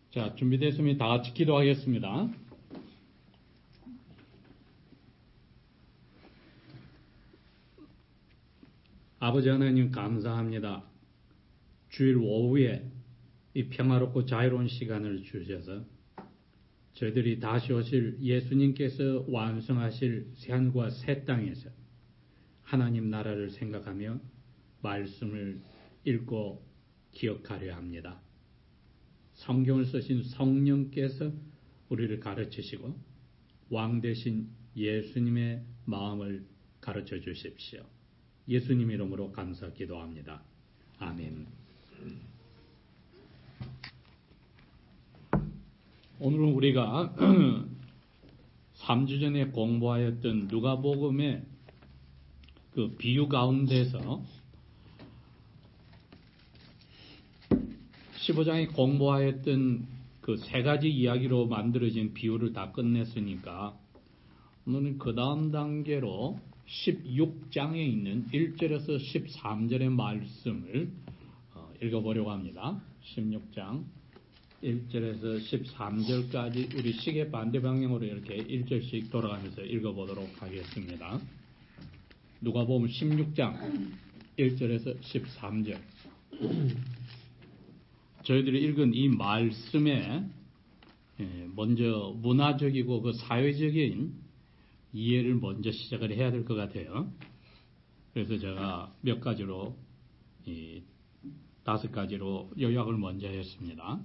자, 준비됐으면 다 같이 기도하겠습니다. 아버지 하나님 감사합니다. 주일 오후에 이 평화롭고 자유로운 시간을 주셔서 저희들이 다시 오실 예수님께서 완성하실 새하늘과 새 땅에서 하나님 나라를 생각하며 말씀을 읽고 기억하려 합니다. 성경을 쓰신 성령께서 우리를 가르치시고 왕 대신 예수님의 마음을 가르쳐 주십시오. 예수님 이름으로 감사 기도합니다. 아멘. 오늘은 우리가 3주 전에 공부하였던 누가복음의 그 비유 가운데서 15장에 공부하였던 그 세 가지 이야기로 만들어진 비유를 다 끝냈으니까 오늘은 그 다음 단계로 16장에 있는 1절에서 13절의 말씀을 읽어보려고 합니다. 16장 1절에서 13절까지 우리 시계 반대 방향으로 이렇게 1절씩 돌아가면서 읽어보도록 하겠습니다. 누가복음 16장 1절에서 13절. 저희들이 읽은 이 말씀에 먼저 문화적이고 그 사회적인 이해를 먼저 시작을 해야 될 것 같아요. 그래서 제가 몇 가지로 5가지로 요약을 먼저 했습니다.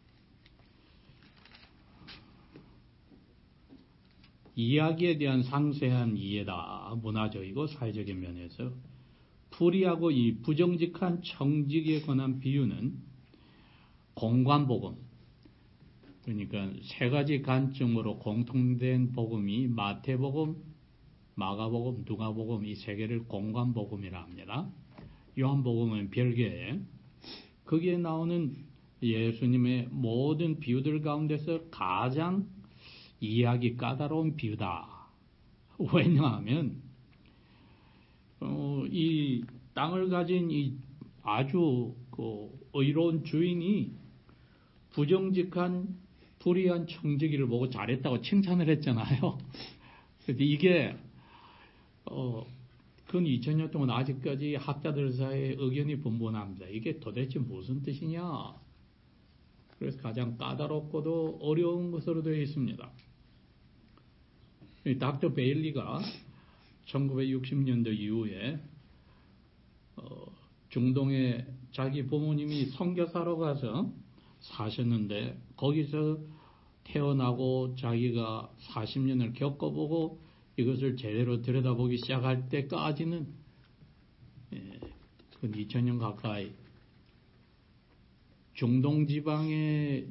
이야기에 대한 상세한 이해다. 문화적이고 사회적인 면에서 불의하고 이 부정직한 청지기에 관한 비유는 공관복음, 그러니까 세 가지 관점으로 공통된 복음이 마태복음, 마가복음, 누가복음 이 세 개를 공관복음이라 합니다. 요한복음은 별개에 거기에 나오는 예수님의 모든 비유들 가운데서 가장 이해하기 까다로운 비유다. 왜냐하면 이 땅을 가진 이 아주 의로운 주인이 부정직한 불의한 청지기를 보고 잘했다고 칭찬을 했잖아요. 그런데 이게 근 2000년 동안 아직까지 학자들 사이에 의견이 분분합니다. 이게 도대체 무슨 뜻이냐? 그래서 가장 까다롭고도 어려운 것으로 되어 있습니다. 닥터 베일리가 1960년대 이후에 중동에 자기 부모님이 선교사로 가서 사셨는데 거기서 태어나고 자기가 40년을 겪어보고 이것을 제대로 들여다보기 시작할 때까지는 2000년 가까이 중동 지방의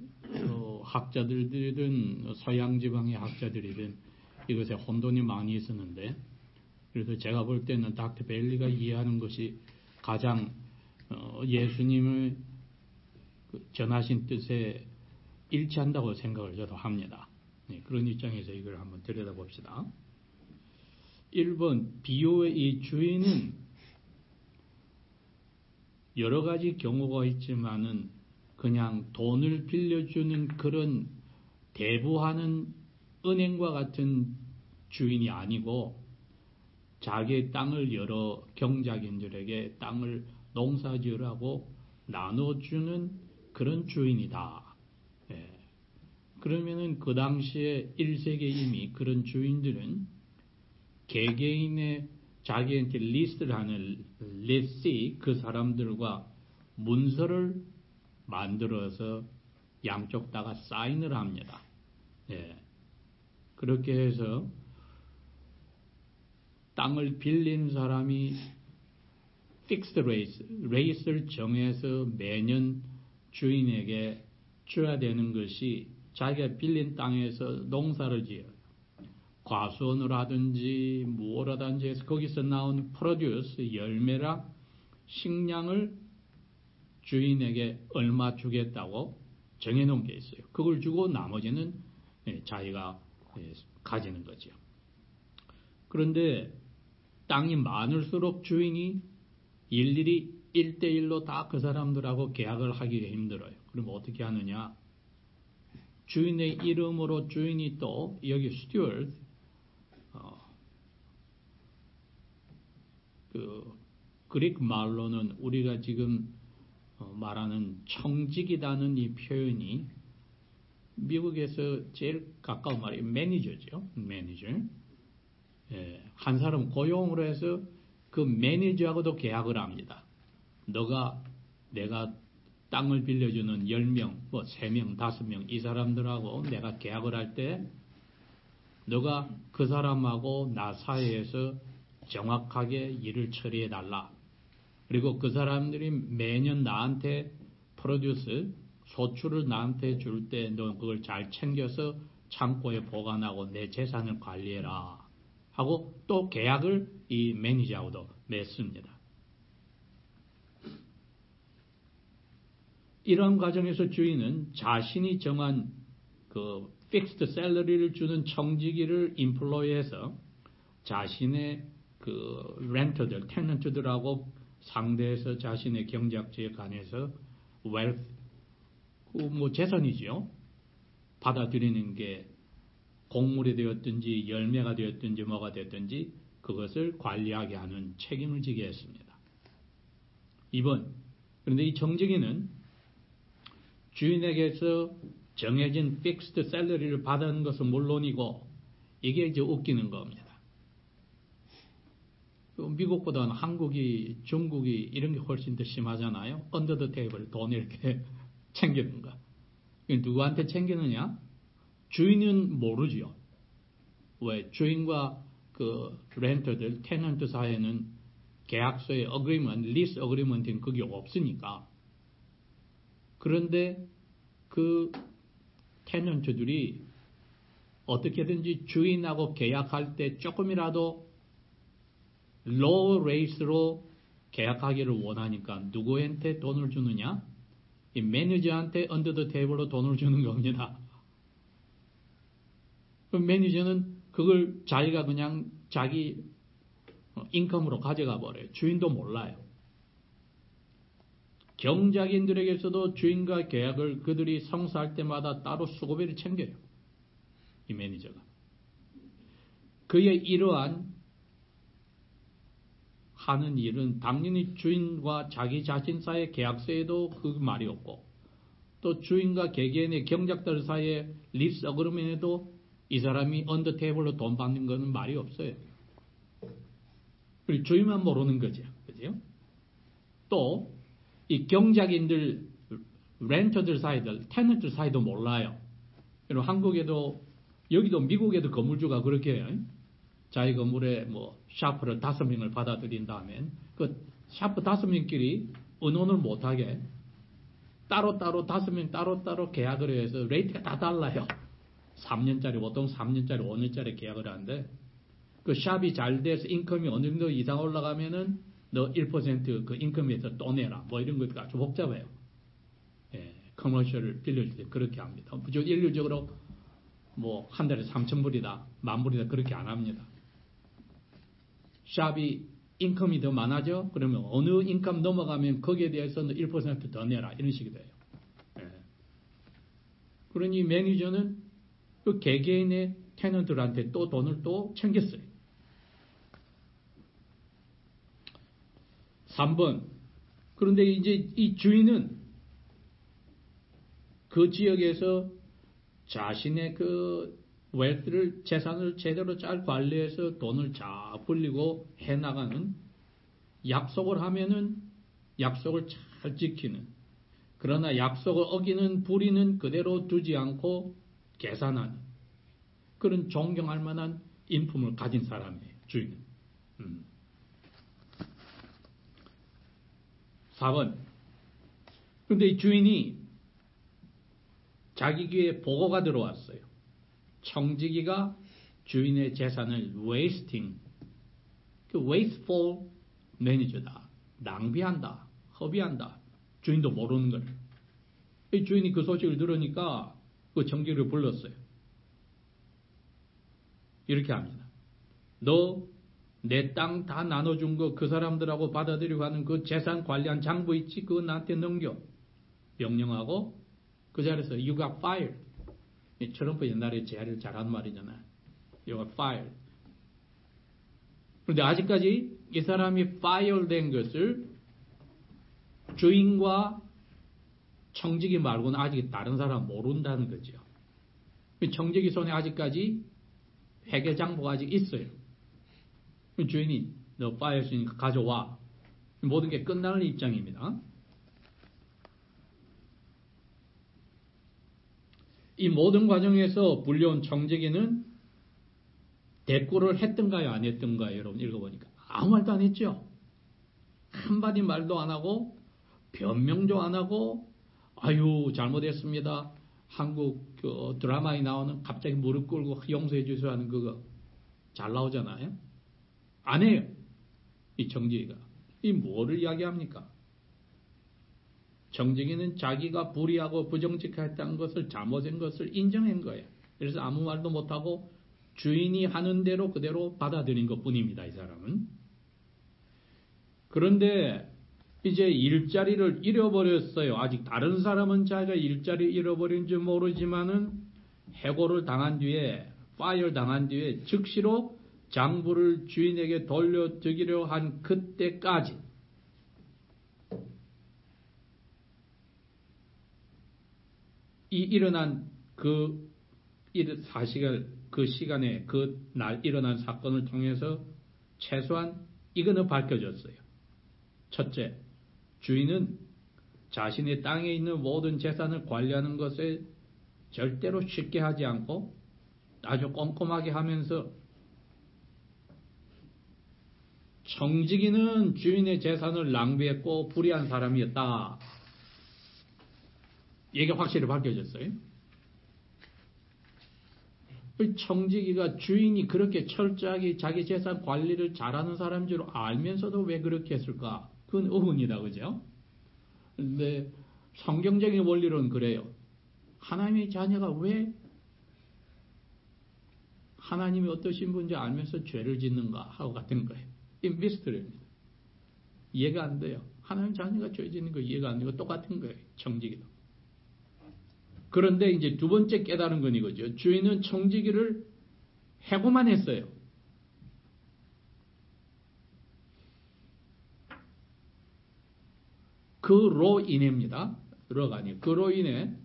학자들이든 서양 지방의 학자들이든 이것에 혼돈이 많이 있었는데, 그래서 제가 볼 때는 닥터 베일리가 이해하는 것이 가장 예수님을 전하신 뜻에 일치한다고 생각을 저도 합니다. 그런 입장에서 이걸 한번 들여다봅시다. 1번, 비유의 이 주인은 여러 가지 경우가 있지만은 그냥 돈을 빌려주는 그런 대부하는 은행과 같은 주인이 아니고 자기의 땅을 여러 경작인들에게 땅을 농사지으라고 나눠주는 그런 주인이다. 그러면은 그 당시에 1세기에 이미 그런 주인들은 개개인의 자기한테 리스트를 하는 레시 그 사람들과 문서를 만들어서 양쪽 다가 사인을 합니다. 그렇게 해서 땅을 빌린 사람이 픽스드 레이스를 정해서 매년 주인에게 줘야 되는 것이 자기가 빌린 땅에서 농사를 지어요. 과수원을 하든지 무엇을 하든지 해서 거기서 나온 프로듀스, 열매랑 식량을 주인에게 얼마 주겠다고 정해놓은 게 있어요. 그걸 주고 나머지는 자기가 가지는 거죠. 그런데 땅이 많을수록 주인이 일일이 1대1로 다 그 사람들하고 계약을 하기가 힘들어요. 그럼 어떻게 하느냐? 주인의 이름으로 주인이 또 여기 steward 그 그릭 말로는 우리가 지금 말하는 청직이라는 이 표현이 미국에서 제일 가까운 말이 매니저죠. 매니저. 예, 한 사람 고용으로 해서 그 매니저하고도 계약을 합니다. 내가 땅을 빌려주는 10명, 뭐 3명, 5명 이 사람들하고 내가 계약을 할 때 너가 그 사람하고 나 사이에서 정확하게 일을 처리해 달라. 그리고 그 사람들이 매년 나한테 프로듀스 소출을 나한테 줄 때 너 그걸 잘 챙겨서 창고에 보관하고 내 재산을 관리해라 하고 또 계약을 이 매니저하고도 맺습니다. 이런 과정에서 주인은 자신이 정한 그 픽스드 셀러리를 주는 청지기를 인플로이해서 자신의 그 렌터들, 테넌트들하고 상대해서 자신의 경작지에 관해서 웰스, 뭐 재산이지요. 받아들이는 게 곡물이 되었든지 열매가 되었든지 뭐가 되었든지 그것을 관리하게 하는 책임을 지게 했습니다. 2번, 그런데 이 청지기는 주인에게서 정해진 픽스드 셀러리를 받은 것은 물론이고 이게 이제 웃기는 겁니다. 미국보다는 한국이, 중국이 이런 게 훨씬 더 심하잖아요. 언더 더 테이블 돈 이렇게 챙기는 거. 누구한테 챙기느냐? 주인은 모르죠. 왜? 주인과 그 렌터들, 테넌트 사이에는 계약서의 어그리먼트, 리스 어그리먼트는 그게 없으니까. 그런데 그 테넌트들이 어떻게든지 주인하고 계약할 때 조금이라도 로우 레이스로 계약하기를 원하니까 누구한테 돈을 주느냐? 이 매니저한테 언더 더 테이블로 돈을 주는 겁니다. 그럼 매니저는 그걸 자기가 그냥 자기 인컴으로 가져가 버려요. 주인도 몰라요. 경작인들에게서도 주인과 계약을 그들이 성사할 때마다 따로 수고비를 챙겨요. 이 매니저가. 그의 이러한 하는 일은 당연히 주인과 자기 자신 사이의 계약서에도 그 말이 없고 또 주인과 개개인의 경작들 사이의 리스 어그리먼트에도 이 사람이 언더 테이블로 돈 받는 것은 말이 없어요. 그리고 주인만 모르는 거죠. 그죠? 또 이 경작인들, 렌터들 사이들, 테넌트 사이도 몰라요. 그리고 한국에도 여기도 미국에도 건물주가 그렇게 해요. 자기 건물에 뭐 샤프를 5명을 받아들인 다음에 그 샤프 5명끼리 의논을 못하게 따로따로 5명 따로따로 계약을 해서 레이트가 다 달라요. 3년짜리 보통 3년짜리 5년짜리 계약을 하는데 그 샵이 잘 돼서 인컴이 어느 정도 이상 올라가면은 너 1% 인컴에서 또 내라 뭐 이런 것도 아주 복잡해요. 예, 커머셜을 빌려줄 때 그렇게 합니다. 일률적으로 뭐 한 달에 3,000불이다 10,000불이다 그렇게 안 합니다. 샵이 인컴이 더 많아져? 그러면 어느 인컴 넘어가면 거기에 대해서 1% 더 내라 이런 식이 돼요. 예. 그러니 매니저는 그 개개인의 테넌트들한테 또 돈을 또 챙겼어요. 3번. 그런데 이제 이 주인은 그 지역에서 자신의 그 웰스를 재산을 제대로 잘 관리해서 돈을 잘 불리고 해나가는 약속을 하면은 약속을 잘 지키는 그러나 약속을 어기는 불의는 그대로 두지 않고 계산하는 그런 존경할 만한 인품을 가진 사람이에요. 주인은. 4번. 그런데 이 주인이 자기 귀에 보고가 들어왔어요. 청지기가 주인의 재산을 wasting, 그 wasteful 매니저다. 낭비한다. 허비한다. 주인도 모르는 걸. 이 주인이 그 소식을 들으니까 그 청지기를 불렀어요. 이렇게 합니다. 너 내 땅 다 나눠준 거 그 사람들하고 받아들이고 하는 그 재산 관리한 장부 있지? 그거 나한테 넘겨. 명령하고 그 자리에서 you got fired. 트럼프 옛날에 제일 잘한 말이잖아요. You are fired. 그런데 아직까지 이 사람이 fire 된 것을 주인과 청지기 말고는 아직 다른 사람 모른다는 거죠. 청지기 손에 아직까지 회계장부가 아직 있어요. 주인이 너 fire 했으니까 가져와. 모든 게 끝나는 입장입니다. 이 모든 과정에서 불려온 청지기는 대꾸를 했던가요, 안 했던가요? 여러분 읽어보니까 아무 말도 안 했죠. 한마디 말도 안 하고 변명도 안 하고 아유 잘못했습니다. 한국 그 드라마에 나오는 갑자기 무릎 꿇고 용서해 주세요 하는 그거 잘 나오잖아요. 안 해요. 이 청지기가. 이 뭐를 이야기합니까? 청지기는 자기가 불의하고 부정직했다는 것을 잘못한 것을 인정한 거예요. 그래서 아무 말도 못하고 주인이 하는 대로 그대로 받아들인 것뿐입니다. 이 사람은. 그런데 이제 일자리를 잃어버렸어요. 아직 다른 사람은 자기가 일자리 잃어버린지 모르지만은 해고를 당한 뒤에 파이어 당한 뒤에 즉시로 장부를 주인에게 돌려드리려 한 그때까지 이 일어난 그 사실을 그 시간에 그 날 일어난 사건을 통해서 최소한 이거는 밝혀졌어요. 첫째, 주인은 자신의 땅에 있는 모든 재산을 관리하는 것에 절대로 쉽게 하지 않고 아주 꼼꼼하게 하면서 청지기는 주인의 재산을 낭비했고 불의한 사람이었다. 이게 확실히 밝혀졌어요. 청지기가 주인이 그렇게 철저하게 자기 재산 관리를 잘하는 사람인 줄 알면서도 왜 그렇게 했을까? 그건 의문이다, 그죠? 근데 성경적인 원리로는 그래요. 하나님의 자녀가 왜 하나님이 어떠신 분인지 알면서 죄를 짓는가 하고 같은 거예요. 이 미스터리입니다. 이해가 안 돼요. 하나님 자녀가 죄 짓는 거 이해가 안 되고 똑같은 거예요. 청지기도. 그런데 이제 두 번째 깨달은 건 이거죠. 주인은 청지기를 해고만 했어요. 그로 인해입니다. 그로가 아니에요. 그로 인해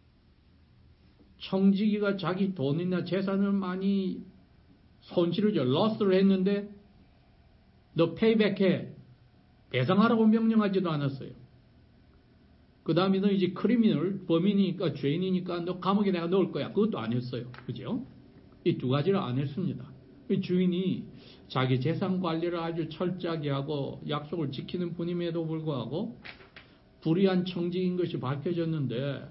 청지기가 자기 돈이나 재산을 많이 손실을 loss를 했는데 너 페이백해. 배상하라고 명령하지도 않았어요. 그 다음에 너 이제 크리미널, 범인이니까 죄인이니까 너 감옥에 내가 넣을 거야. 그것도 안 했어요. 그죠? 이 두 가지를 안 했습니다. 주인이 자기 재산 관리를 아주 철저하게 하고 약속을 지키는 분임에도 불구하고 불의한 청지기인 것이 밝혀졌는데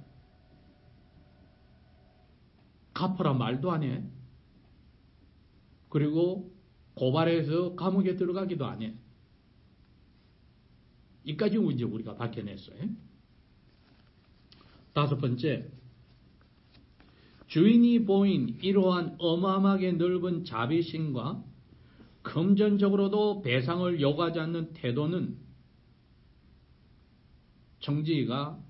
갚으라 말도 안 해. 그리고 고발해서 감옥에 들어가기도 안 해. 이까지 이제 우리가 밝혀냈어요. 다섯 번째, 주인이 보인 이러한 어마어마하게 넓은 자비심과 금전적으로도 배상을 요구하지 않는 태도는 청지기가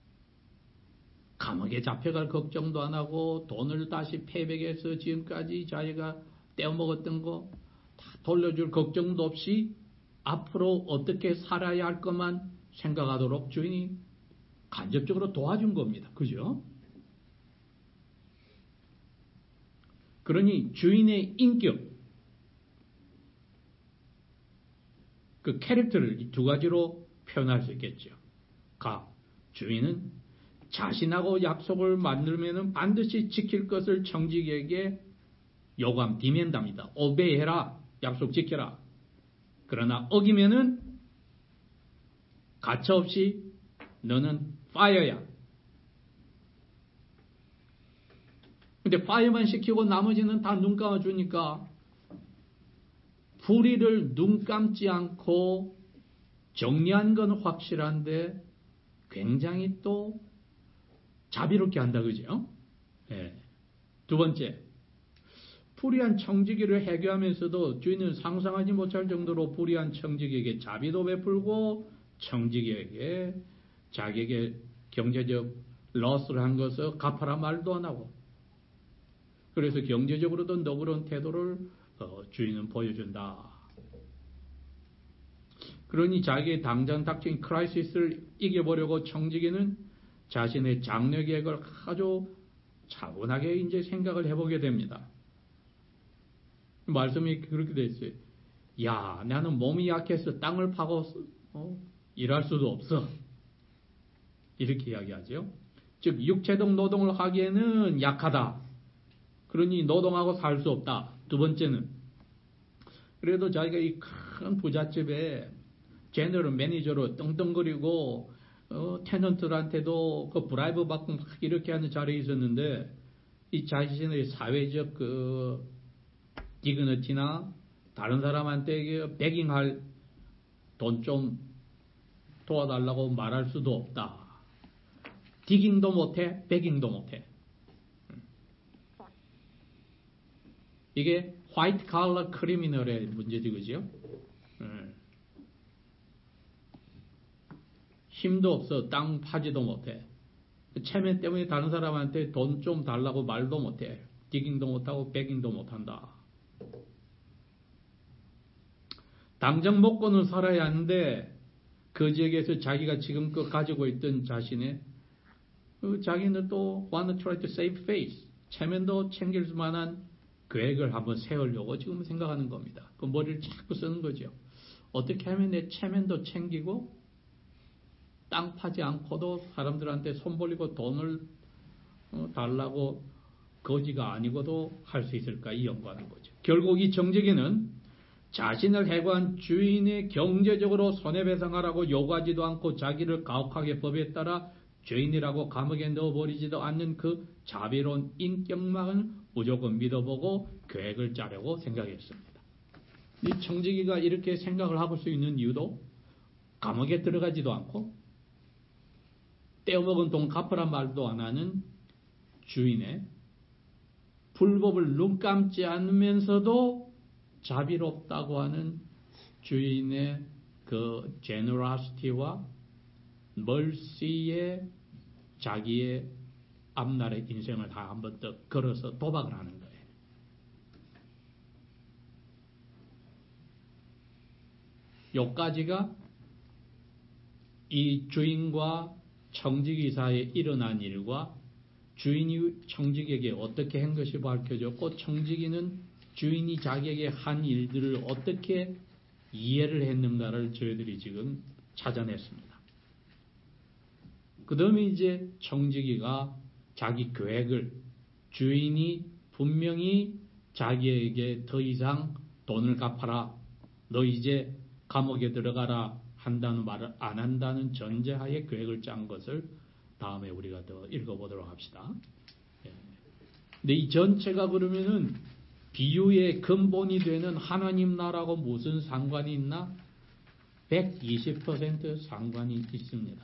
감옥에 잡혀갈 걱정도 안 하고 돈을 다시 패백해서 지금까지 자기가 떼어먹었던 거 다 돌려줄 걱정도 없이 앞으로 어떻게 살아야 할 것만 생각하도록 주인이 간접적으로 도와준 겁니다. 그죠? 그러니 주인의 인격, 그 캐릭터를 이 두 가지로 표현할 수 있겠죠. 주인은 자신하고 약속을 만들면 반드시 지킬 것을 청지기에게 요구함, 디맨드합니다. 오베이해라, 약속 지켜라. 그러나 어기면은 가차없이 너는 파이어야. 근데 파이어만 시키고 나머지는 다 눈 감아주니까 불의를 눈 감지 않고 정리한 건 확실한데 굉장히 또 자비롭게 한다, 그죠? 네. 두 번째, 불의한 청지기를 해결하면서도 주인은 상상하지 못할 정도로 불의한 청지기에게 자비도 베풀고 청지기에게 자기에게 경제적 러스를 한 것을 갚아라 말도 안 하고 그래서 경제적으로도 너그러운 태도를 주인은 보여준다. 그러니 자기의 당장 닥친 크라이시스를 이겨보려고 청지기는 자신의 장래 계획을 아주 차분하게 이제 생각을 해보게 됩니다. 말씀이 그렇게 돼 있어요. 야, 나는 몸이 약해서 땅을 파고 일할 수도 없어. 이렇게 이야기하죠. 즉 육체적 노동을 하기에는 약하다. 그러니 노동하고 살 수 없다. 두 번째는 그래도 자기가 이 큰 부잣집에 제너럴 매니저로 떵떵거리고 테넌트들한테도 그 브라이브 받고 막 이렇게 하는 자리에 있었는데 이 자신의 사회적 디그니티나 다른 사람한테 베깅할 돈 좀 도와달라고 말할 수도 없다. 디깅도 못해, 베깅도 못해. 이게 화이트 칼라 크리미널의 문제지, 그죠? 힘도 없어, 땅 파지도 못해. 체면 때문에 다른 사람한테 돈 좀 달라고 말도 못해. 디깅도 못하고 베깅도 못한다. 당장 먹고는 살아야 하는데 그 지역에서 자기가 지금껏 가지고 있던 자신의 자기는 또 want to try to save face 체면도 챙길 만한 계획을 한번 세우려고 지금 생각하는 겁니다. 그 머리를 자꾸 쓰는 거죠. 어떻게 하면 내 체면도 챙기고 땅 파지 않고도 사람들한테 손 벌리고 돈을 달라고 거지가 아니고도 할 수 있을까 이 연구하는 거죠. 결국 이 정직이는 자신을 해고한 주인의 경제적으로 손해배상하라고 요구하지도 않고 자기를 가혹하게 법에 따라 죄인이라고 감옥에 넣어버리지도 않는 그 자비로운 인격만은 무조건 믿어보고 계획을 짜려고 생각했습니다. 이 청지기가 이렇게 생각을 하고 수 있는 이유도 감옥에 들어가지도 않고 떼어먹은 돈 갚으란 말도 안 하는 주인의 불법을 눈 감지 않으면서도 자비롭다고 하는 주인의 그 제너러시티와 멀시에 자기의 앞날의 인생을 다 한번 더 걸어서 도박을 하는 거예요. 요까지가 이 주인과 청지기 사이에 일어난 일과 주인이 청지기에게 어떻게 한 것이 밝혀졌고 청지기는 주인이 자기에게 한 일들을 어떻게 이해를 했는가를 저희들이 지금 찾아냈습니다. 그 다음에 이제 청지기가 자기 계획을 주인이 분명히 자기에게 더 이상 돈을 갚아라. 너 이제 감옥에 들어가라 한다는 말을 안 한다는 전제하에 계획을 짠 것을 다음에 우리가 더 읽어보도록 합시다. 근데 이 전체가 그러면은 비유의 근본이 되는 하나님 나라하고 무슨 상관이 있나? 120% 상관이 있습니다.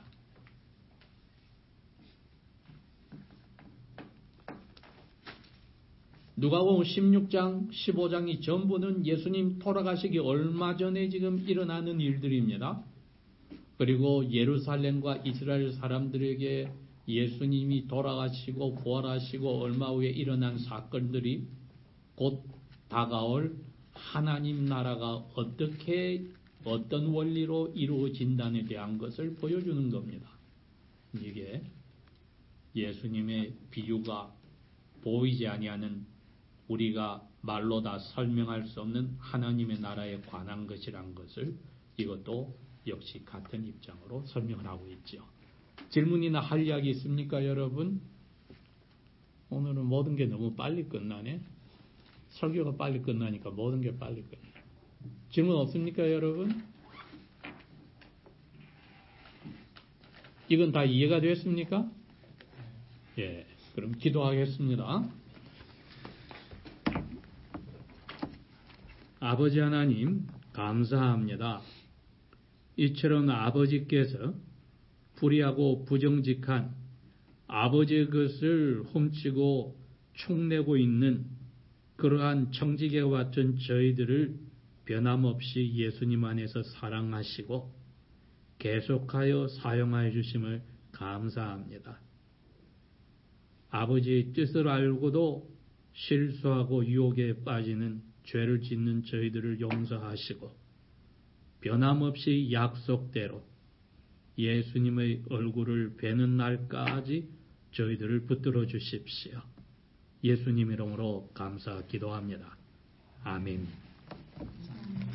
누가복음 16장, 15장이 전부는 예수님 돌아가시기 얼마 전에 지금 일어나는 일들입니다. 그리고 예루살렘과 이스라엘 사람들에게 예수님이 돌아가시고 부활하시고 얼마 후에 일어난 사건들이 곧 다가올 하나님 나라가 어떤 원리로 이루어진다에 대한 것을 보여주는 겁니다. 이게 예수님의 비유가 보이지 아니하는 우리가 말로 다 설명할 수 없는 하나님의 나라에 관한 것이란 것을 이것도 역시 같은 입장으로 설명을 하고 있죠. 질문이나 할 이야기 있습니까, 여러분? 오늘은 모든 게 너무 빨리 끝나네. 설교가 빨리 끝나니까 모든 게 빨리 끝나. 질문 없습니까, 여러분? 이건 다 이해가 됐습니까? 예, 그럼 기도하겠습니다. 아버지 하나님, 감사합니다. 이처럼 아버지께서 불의하고 부정직한 아버지의 것을 훔치고 축내고 있는 그러한 청지기와 같은 저희들을 변함없이 예수님 안에서 사랑하시고 계속하여 사용하여 주심을 감사합니다. 아버지의 뜻을 알고도 실수하고 유혹에 빠지는 죄를 짓는 저희들을 용서하시고 변함없이 약속대로 예수님의 얼굴을 뵈는 날까지 저희들을 붙들어 주십시오. 예수님 이름으로 감사 기도합니다. 아멘.